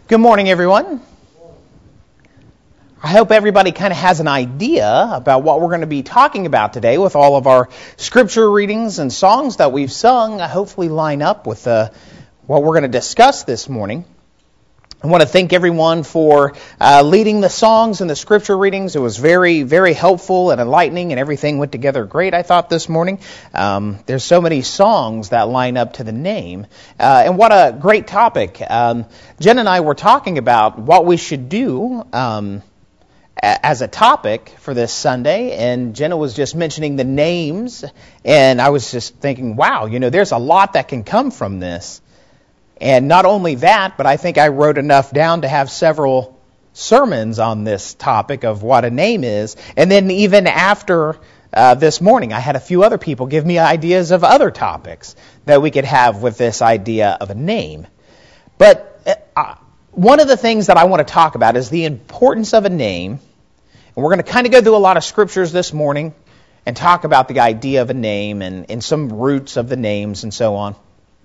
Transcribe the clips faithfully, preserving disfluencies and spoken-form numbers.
Good morning, everyone. I hope everybody kind of has an idea about what we're going to be talking about today with all of our scripture readings and songs that we've sung. I hopefully line up with uh, what we're going to discuss this morning. I want to thank everyone for uh, leading the songs and the scripture readings. It was very, very helpful and enlightening, and everything went together great, I thought, this morning. Um, there's so many songs that line up to the name. Uh, and what a great topic. Um, Jen and I were talking about what we should do um, a- as a topic for this Sunday, and Jenna was just mentioning the names, and I was just thinking, wow, you know, there's a lot that can come from this. And not only that, but I think I wrote enough down to have several sermons on this topic of what a name is. And then even after uh, this morning, I had a few other people give me ideas of other topics that we could have with this idea of a name. But uh, one of the things that I want to talk about is the importance of a name. And we're going to kind of go through a lot of scriptures this morning and talk about the idea of a name and, and some roots of the names and so on.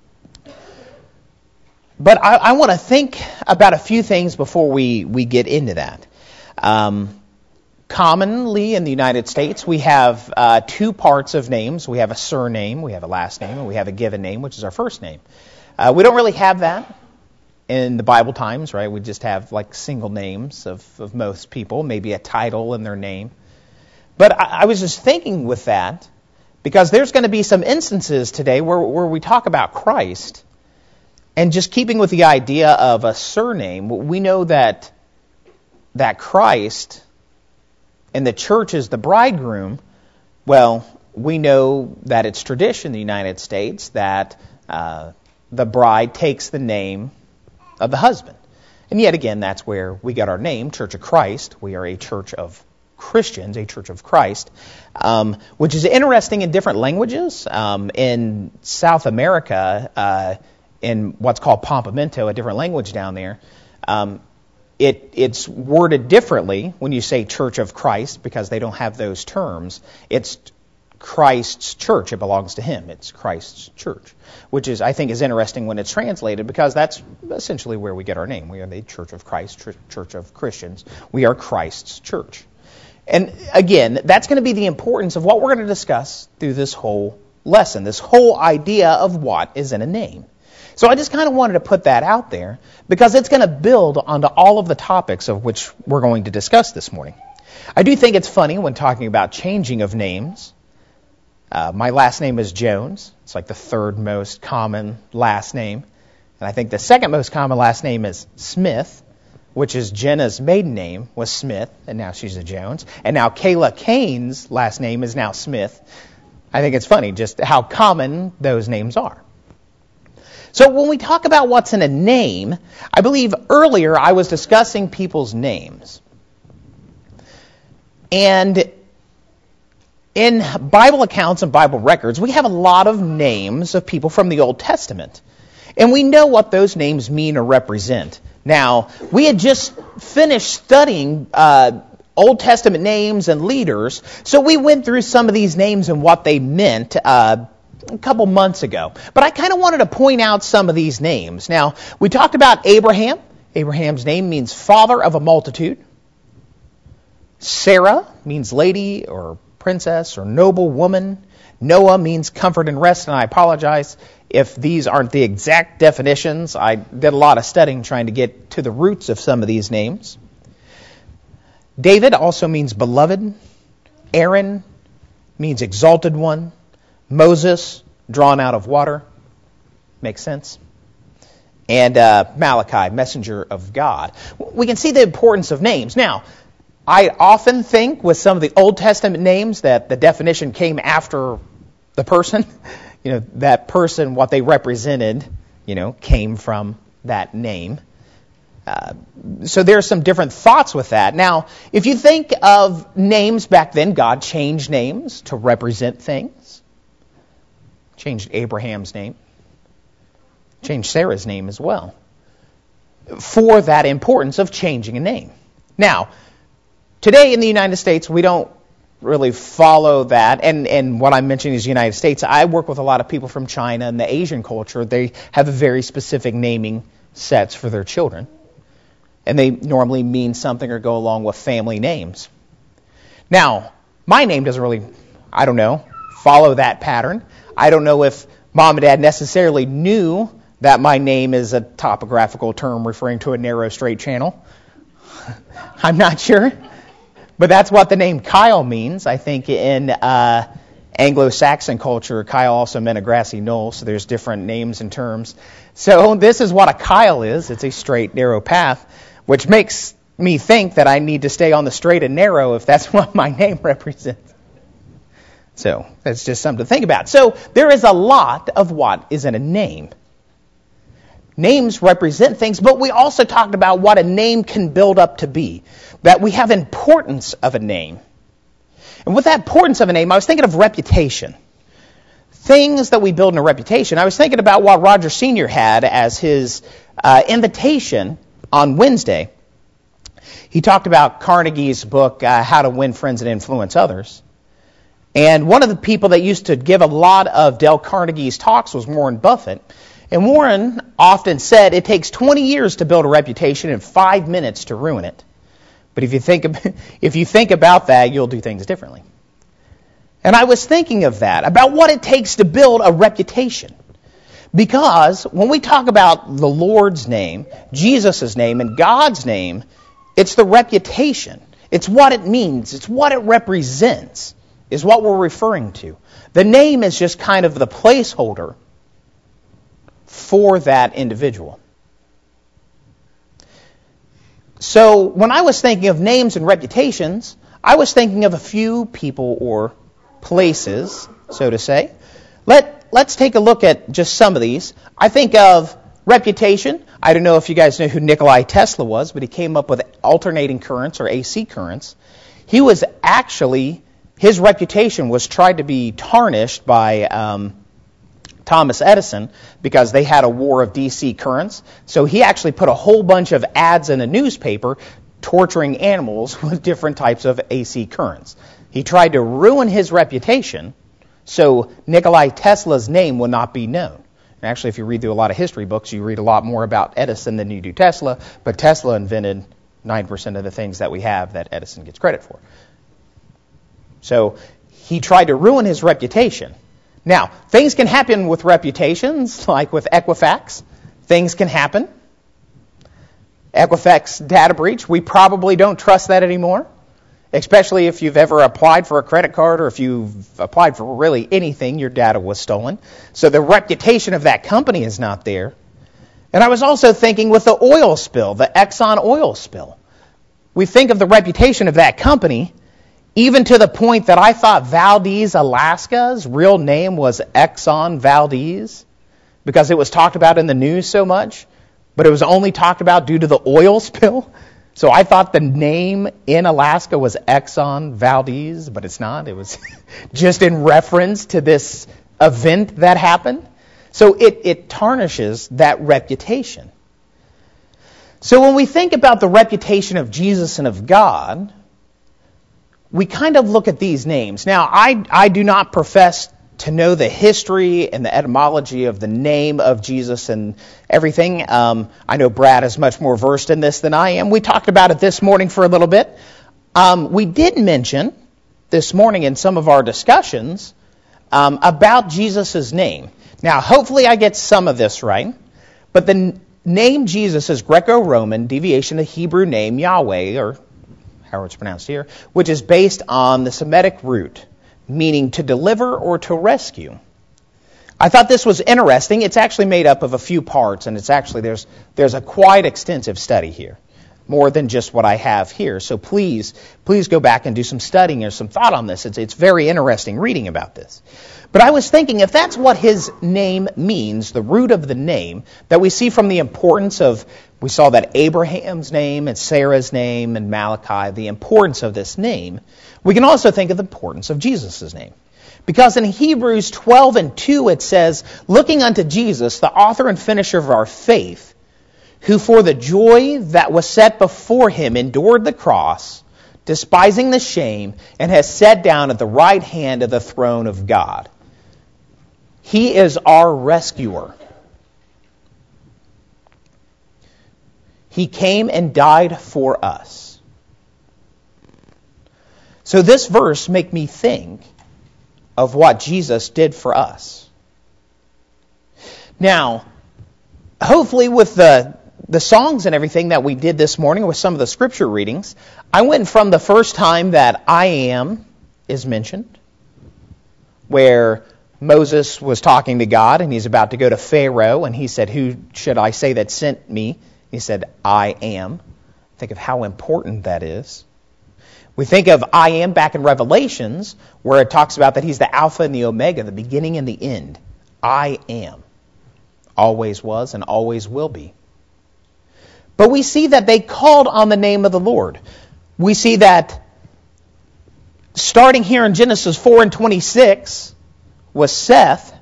But I, I want to think about a few things before we, we get into that. Um, commonly in the United States, we have uh, two parts of names. We have a surname, we have a last name, and we have a given name, which is our first name. Uh, we don't really have that in the Bible times, right? We just have like single names of, of most people, maybe a title in their name. But I, I was just thinking with that, because there's going to be some instances today where, where we talk about Christ. And just keeping with the idea of a surname, we know that that Christ and the church is the bridegroom. Well, we know that it's tradition in the United States that uh, the bride takes the name of the husband. And yet again, that's where we got our name, Church of Christ. We are a church of Christians, a church of Christ, um, which is interesting in different languages. Um, in South America, uh, in what's called Pampamento, a different language down there, um, it, it's worded differently when you say Church of Christ because they don't have those terms. It's Christ's church. It belongs to Him. It's Christ's church, which is, I think, is interesting when it's translated because that's essentially where we get our name. We are the Church of Christ, Church of Christians. We are Christ's church. And again, that's going to be the importance of what we're going to discuss through this whole lesson, this whole idea of what is in a name. So I just kind of wanted to put that out there because it's going to build onto all of the topics of which we're going to discuss this morning. I do think it's funny when talking about changing of names. Uh, my last name is Jones. It's like the third most common last name. And I think the second most common last name is Smith, which is Jenna's maiden name was Smith, and now she's a Jones. And now Kayla Kane's last name is now Smith. I think it's funny just how common those names are. So when we talk about what's in a name, I believe earlier I was discussing people's names. And in Bible accounts and Bible records, we have a lot of names of people from the Old Testament. And we know what those names mean or represent. Now, we had just finished studying uh, Old Testament names and leaders, so we went through some of these names and what they meant uh a couple months ago. But I kind of wanted to point out some of these names. Now, we talked about Abraham. Abraham's name means father of a multitude. Sarah means lady or princess or noble woman. Noah means comfort and rest, and I apologize if these aren't the exact definitions. I did a lot of studying trying to get to the roots of some of these names. David also means beloved. Aaron means exalted one. Moses, drawn out of water. Makes sense. And uh, Malachi, messenger of God. We can see the importance of names. Now, I often think with some of the Old Testament names that the definition came after the person. You know, that person, what they represented, you know, came from that name. Uh, so there are some different thoughts with that. Now, if you think of names back then, God changed names to represent things. Changed Abraham's name. Changed Sarah's name as well. For that importance of changing a name. Now, today in the United States, we don't really follow that. And, and what I'm mentioning is the United States. I work with a lot of people from China and the Asian culture. They have a very specific naming sets for their children. and they normally mean something or go along with family names. Now, my name doesn't really, I don't know, follow that pattern. I don't know if Mom and Dad necessarily knew that my name is a topographical term referring to a narrow, straight channel. I'm not sure. But that's what the name Kyle means. I think in uh, Anglo-Saxon culture, Kyle also meant a grassy knoll, so there's different names and terms. So this is what a Kyle is. It's a straight, narrow path, which makes me think that I need to stay on the straight and narrow if that's what my name represents. So that's just something to think about. So there is a lot of what is in a name. Names represent things, but we also talked about what a name can build up to be, that we have importance of a name. And with that importance of a name, I was thinking of reputation. Things that we build in a reputation. I was thinking about what Roger Senior had as his uh, invitation on Wednesday. He talked about Carnegie's book, uh, How to Win Friends and Influence Others. And one of the people that used to give a lot of Dale Carnegie's talks was Warren Buffett. And Warren often said it takes twenty years to build a reputation and five minutes to ruin it. But if you think if you think about that, you'll do things differently. And I was thinking of that, about what it takes to build a reputation. Because when we talk about the Lord's name, Jesus' name, and God's name, it's the reputation. It's what it means. It's what it represents, is what we're referring to. The name is just kind of the placeholder for that individual. So when I was thinking of names and reputations, I was thinking of a few people or places, so to say. Let, let's take a look at just some of these. I think of reputation. I don't know if you guys know who Nikola Tesla was, but he came up with alternating currents or A C currents. He was actually, his reputation was tried to be tarnished by um, Thomas Edison because they had a war of D C currents. So he actually put a whole bunch of ads in a newspaper torturing animals with different types of A C currents. He tried to ruin his reputation so Nikola Tesla's name would not be known. And actually, if you read through a lot of history books, you read a lot more about Edison than you do Tesla, but Tesla invented nine percent of the things that we have that Edison gets credit for. So he tried to ruin his reputation. Now, things can happen with reputations, like with Equifax. Things can happen. Equifax data breach, we probably don't trust that anymore, especially if you've ever applied for a credit card or if you've applied for really anything, your data was stolen. So the reputation of that company is not there. And I was also thinking with the oil spill, the Exxon oil spill. We think of the reputation of that company, even to the point that I thought Valdez, Alaska's real name was Exxon Valdez because it was talked about in the news so much, but it was only talked about due to the oil spill. So I thought the name in Alaska was Exxon Valdez, but it's not. It was just in reference to this event that happened. So it, it tarnishes that reputation. So when we think about the reputation of Jesus and of God, we kind of look at these names. Now, I, I do not profess to know the history and the etymology of the name of Jesus and everything. Um, I know Brad is much more versed in this than I am. We talked about it this morning for a little bit. Um, we did mention this morning in some of our discussions um, about Jesus' name. Now, hopefully I get some of this right, but the n- name Jesus is Greco-Roman, deviation of the Hebrew name Yahweh, or how it's pronounced here, which is based on the Semitic root, meaning to deliver or to rescue. I thought this was interesting. It's actually made up of a few parts, and it's actually, there's there's a quite extensive study here, more than just what I have here. So please, please go back and do some studying or some thought on this. It's, it's very interesting reading about this. But I was thinking, if that's what his name means, the root of the name, that we see from the importance of, we saw that Abraham's name and Sarah's name and Malachi, the importance of this name, we can also think of the importance of Jesus' name. Because in Hebrews twelve and two it says, looking unto Jesus, the author and finisher of our faith, who for the joy that was set before him endured the cross, despising the shame, and has sat down at the right hand of the throne of God. He is our rescuer. He came and died for us. So this verse makes me think of what Jesus did for us. Now, hopefully with the, the songs and everything that we did this morning with some of the scripture readings, I went from the first time that I am is mentioned, where Moses was talking to God and he's about to go to Pharaoh and he said, "Who should I say that sent me?" He said, "I am." Think of how important that is. We think of I am back in Revelations, where it talks about that he's the Alpha and the Omega, the beginning and the end. I am. Always was and always will be. But we see that they called on the name of the Lord. We see that starting here in Genesis four and twenty-six was Seth.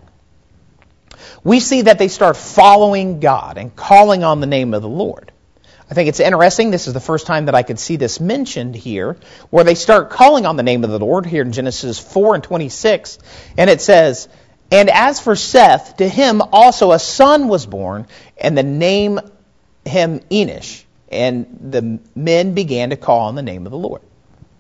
We see that they start following God and calling on the name of the Lord. I think it's interesting. This is the first time that I could see this mentioned here, where they start calling on the name of the Lord here in Genesis four and twenty-six. And it says, "And as for Seth, to him also a son was born, and the name him Enosh. And the men began to call on the name of the Lord."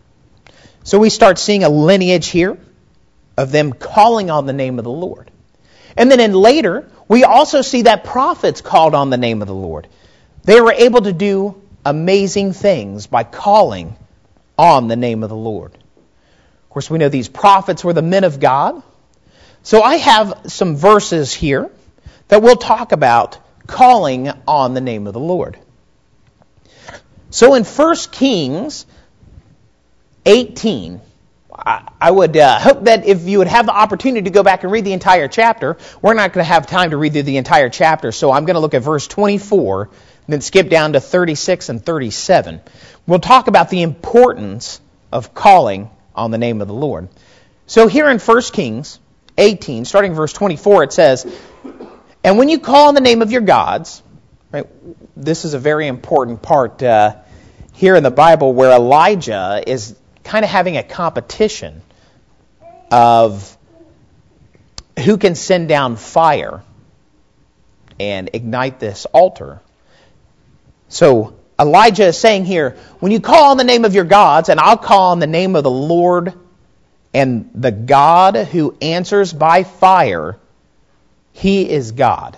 So we start seeing a lineage here of them calling on the name of the Lord. And then in later, we also see that prophets called on the name of the Lord. They were able to do amazing things by calling on the name of the Lord. Of course, we know these prophets were the men of God. So I have some verses here that we'll talk about calling on the name of the Lord. So in First Kings eighteen, I would uh, hope that if you would have the opportunity to go back and read the entire chapter, we're not going to have time to read through the entire chapter, so I'm going to look at verse twenty-four, and then skip down to thirty-six and thirty-seven. We'll talk about the importance of calling on the name of the Lord. So here in First Kings eighteen, starting verse twenty-four, it says, "And when you call on the name of your gods," right, this is a very important part uh, here in the Bible, where Elijah is kind of having a competition of who can send down fire and ignite this altar. So Elijah is saying here, when you call on the name of your gods, and I'll call on the name of the Lord, and the God who answers by fire, he is God.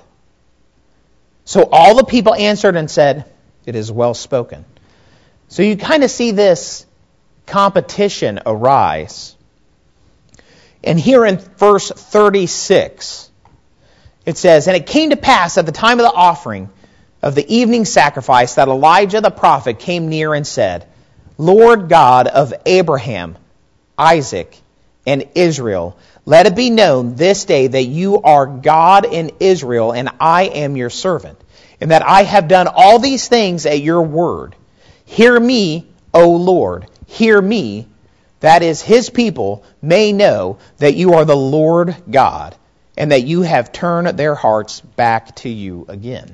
So all the people answered and said, "It is well spoken." So you kind of see this competition arise. And here in verse thirty-six, it says, "And it came to pass at the time of the offering of the evening sacrifice that Elijah the prophet came near and said, Lord God of Abraham, Isaac, and Israel, let it be known this day that you are God in Israel, and I am your servant, and that I have done all these things at your word. Hear me, O Lord, hear me, that is his people, may know that you are the Lord God, and that you have turned their hearts back to you again."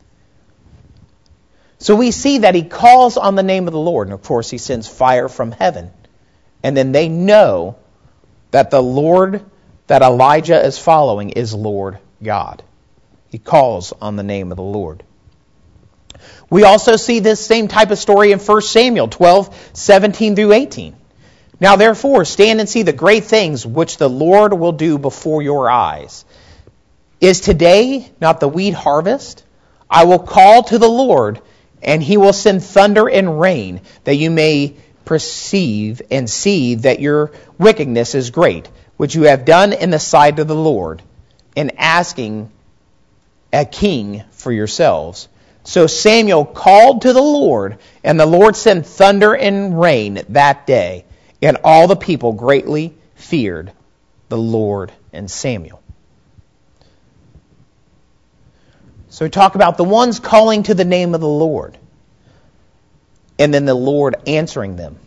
So we see that he calls on the name of the Lord, and of course he sends fire from heaven. And then they know that the Lord that Elijah is following is Lord God. He calls on the name of the Lord. We also see this same type of story in First Samuel twelve, seventeen through eighteen. "Now therefore stand and see the great things which the Lord will do before your eyes. Is today not the wheat harvest? I will call to the Lord, and he will send thunder and rain, that you may perceive and see that your wickedness is great, which you have done in the sight of the Lord, in asking a king for yourselves. So Samuel called to the Lord, and the Lord sent thunder and rain that day, and all the people greatly feared the Lord and Samuel." So we talk about the ones calling to the name of the Lord, and then the Lord answering them.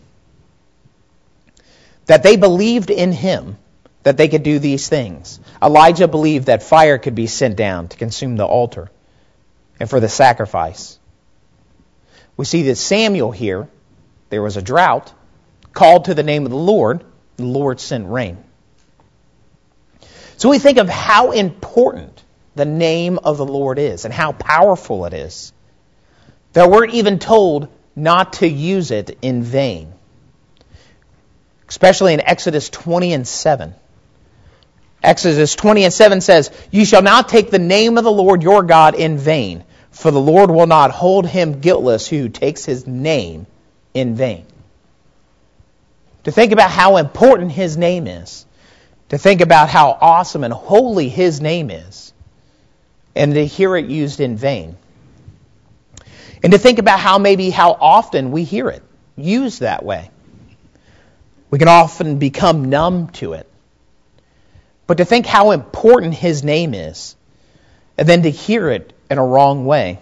That they believed in him, that they could do these things. Elijah believed that fire could be sent down to consume the altar and for the sacrifice. We see that Samuel here, there was a drought, called to the name of the Lord, the Lord sent rain. So we think of how important the name of the Lord is and how powerful it is. that we're even told not to use it in vain. Especially in Exodus twenty and seven. Exodus twenty and seven says, "You shall not take the name of the Lord your God in vain, for the Lord will not hold him guiltless who takes his name in vain." To think about how important his name is. To think about how awesome and holy his name is. And to hear it used in vain. And to think about how maybe how often we hear it used that way. We can often become numb to it. But to think how important his name is, and then to hear it in a wrong way.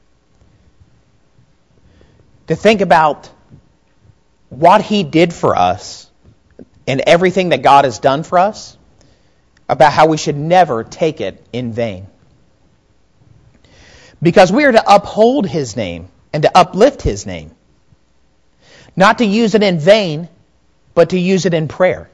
To think about what he did for us and everything that God has done for us, about how we should never take it in vain. Because we are to uphold his name and to uplift his name. Not to use it in vain, but to use it in prayer.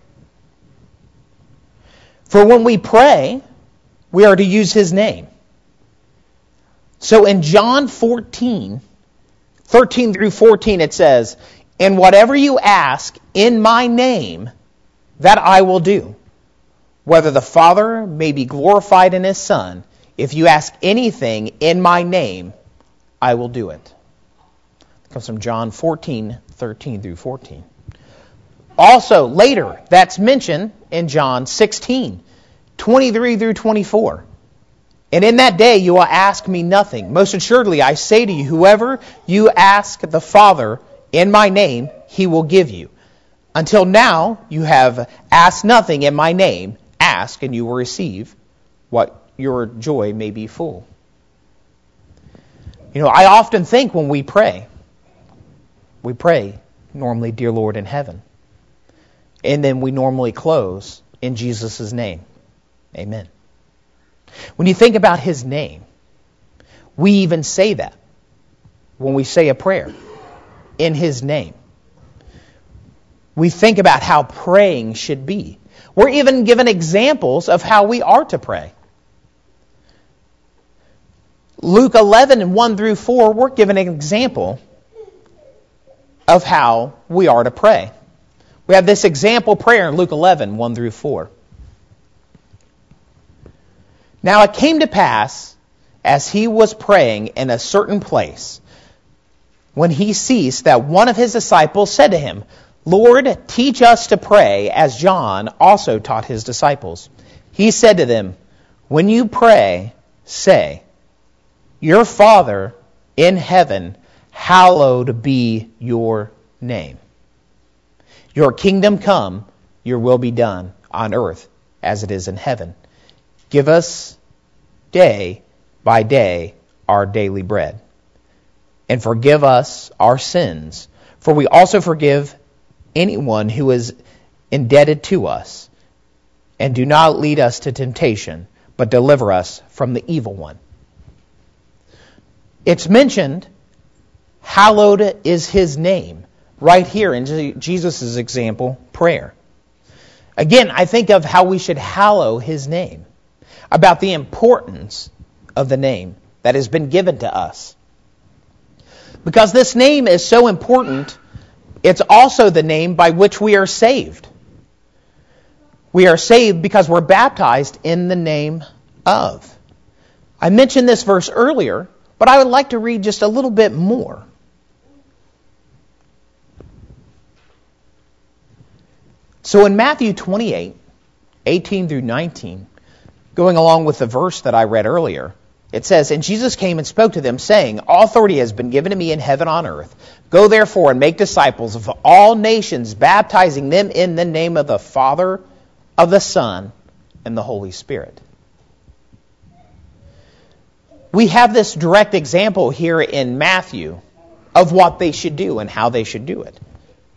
For when we pray, we are to use his name. So in John fourteen, thirteen through fourteen, it says, "And whatever you ask in my name, that I will do, whether the Father may be glorified in his Son. If you ask anything in my name, I will do it." It comes from John fourteen, thirteen through fourteen. Also, later, that's mentioned in John sixteen, twenty-three through twenty-four. "And in that day you will ask me nothing. Most assuredly, I say to you, whoever you ask the Father in my name, he will give you. Until now, you have asked nothing in my name. Ask, and you will receive, what your joy may be full." You know, I often think when we pray, we pray normally, "Dear Lord in heaven." And then we normally close in Jesus' name. Amen. When you think about his name, we even say that when we say a prayer, in his name. We think about how praying should be. We're even given examples of how we are to pray. Luke eleven, one through four, we're given an example of how we are to pray. We have this example prayer in Luke eleven, one through four. "Now it came to pass, as he was praying in a certain place, when he ceased, that one of his disciples said to him, 'Lord, teach us to pray, as John also taught his disciples.' He said to them, 'When you pray, say, Your Father in heaven, hallowed be your name. Your kingdom come, your will be done on earth as it is in heaven. Give us day by day our daily bread. And forgive us our sins, for we also forgive anyone who is indebted to us. And do not lead us to temptation, but deliver us from the evil one.'" It's mentioned, hallowed is his name, right here in Jesus' example prayer. Again, I think of how we should hallow his name, about the importance of the name that has been given to us. Because this name is so important, it's also the name by which we are saved. We are saved because we're baptized in the name of. I mentioned this verse earlier, but I would like to read just a little bit more. So in Matthew twenty-eight, eighteen through nineteen, going along with the verse that I read earlier, it says, "And Jesus came and spoke to them, saying, All authority has been given to me in heaven and on earth. Go therefore and make disciples of all nations, baptizing them in the name of the Father, of the Son, and the Holy Spirit." We have this direct example here in Matthew of what they should do and how they should do it.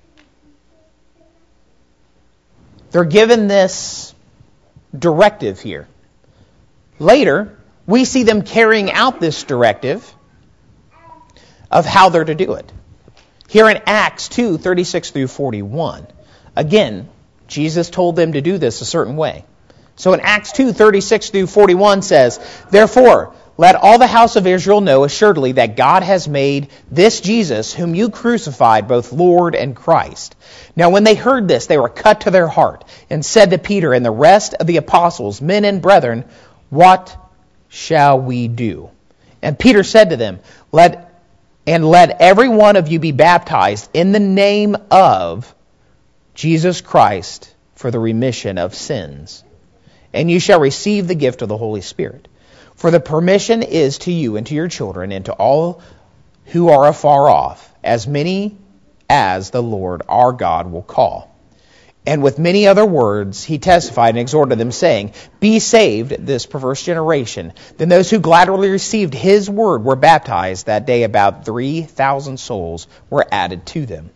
They're given this directive here. Later, we see them carrying out this directive of how they're to do it. Here in Acts two, thirty-six through forty-one, again, Jesus told them to do this a certain way. So in Acts two, thirty-six through forty-one says, "Therefore, let all the house of Israel know assuredly that God has made this Jesus, whom you crucified, both Lord and Christ. Now when they heard this, they were cut to their heart, and said to Peter and the rest of the apostles, Men and brethren, what shall we do? And Peter said to them, Let and let every one of you be baptized in the name of Jesus Christ for the remission of sins, and you shall receive the gift of the Holy Spirit. For the permission is to you and to your children and to all who are afar off, as many as the Lord our God will call. And with many other words he testified and exhorted them, saying, Be saved, this perverse generation. Then those who gladly received his word were baptized. That day about three thousand souls were added to them.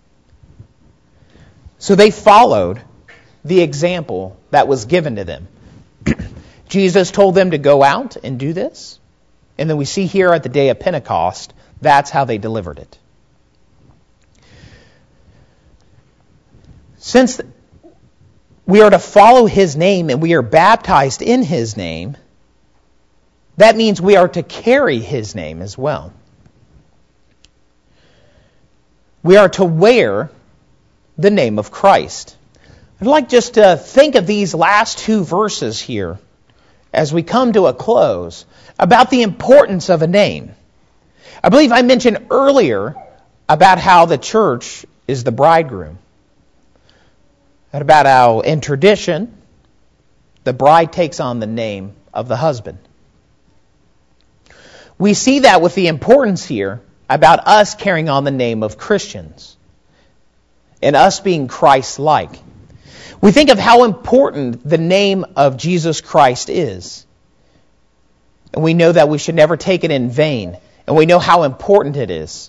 So they followed the example that was given to them. Jesus told them to go out and do this. And then we see here at the day of Pentecost, that's how they delivered it. Since we are to follow his name and we are baptized in his name, that means we are to carry his name as well. We are to wear the name of Christ. I'd like just to think of these last two verses here as we come to a close about the importance of a name. I believe I mentioned earlier about how the church is the bridegroom. And about how in tradition, the bride takes on the name of the husband. We see that with the importance here about us carrying on the name of Christians and us being Christ-like. We think of how important the name of Jesus Christ is. And we know that we should never take it in vain. And we know how important it is.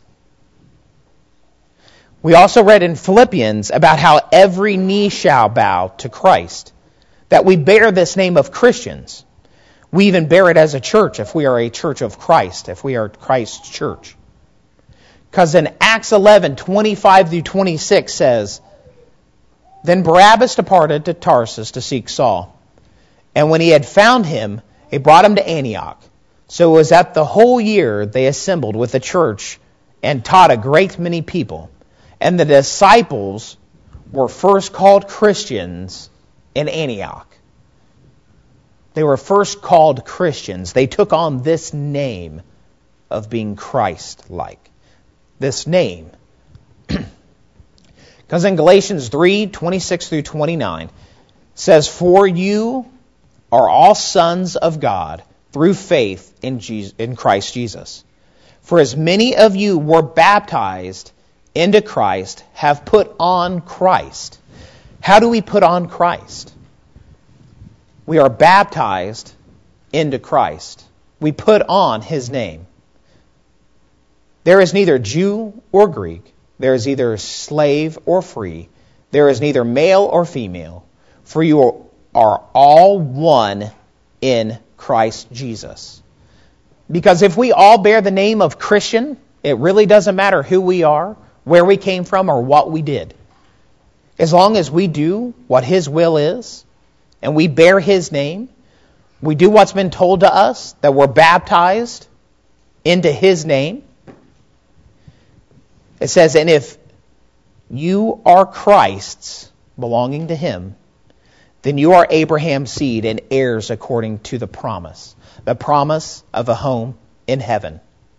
We also read in Philippians about how every knee shall bow to Christ. That we bear this name of Christians. We even bear it as a church if we are a church of Christ, if we are Christ's church. Because in Acts eleven, twenty-five through twenty-six says, Then Barabbas departed to Tarsus to seek Saul. And when he had found him, he brought him to Antioch. So it was that the whole year they assembled with the church and taught a great many people. And the disciples were first called Christians in Antioch. They were first called Christians. They took on this name of being Christ-like. This name. Because in Galatians three, twenty-six through twenty-nine, says, For you are all sons of God through faith in, Jesus, in Christ Jesus. For as many of you were baptized into Christ, have put on Christ. How do we put on Christ? We are baptized into Christ. We put on his name. There is neither Jew or Greek. There is either slave or free. There is neither male or female. For you are all one in Christ Jesus. Because if we all bear the name of Christian, it really doesn't matter who we are, where we came from, or what we did. As long as we do what his will is, and we bear his name, we do what's been told to us, that we're baptized into his name. It says, and if you are Christ's, belonging to him, then you are Abraham's seed and heirs according to the promise. The promise of a home in heaven.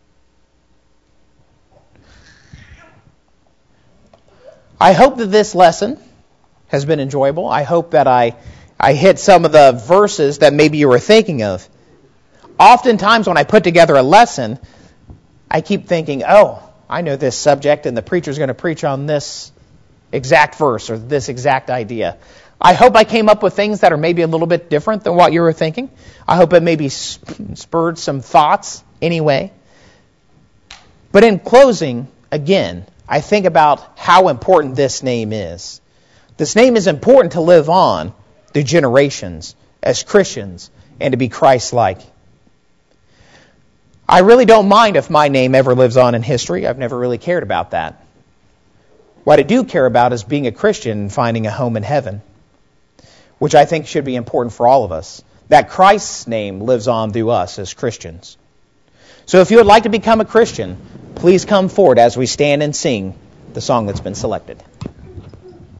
I hope that this lesson has been enjoyable. I hope that I, I hit some of the verses that maybe you were thinking of. Oftentimes when I put together a lesson, I keep thinking, oh, I know this subject and the preacher's going to preach on this exact verse or this exact idea. I hope I came up with things that are maybe a little bit different than what you were thinking. I hope it maybe spurred some thoughts anyway. But in closing, again, I think about how important this name is. This name is important to live on through generations as Christians and to be Christ-like. I really don't mind if my name ever lives on in history. I've never really cared about that. What I do care about is being a Christian and finding a home in heaven, which I think should be important for all of us. That Christ's name lives on through us as Christians. So if you would like to become a Christian, please come forward as we stand and sing the song that's been selected.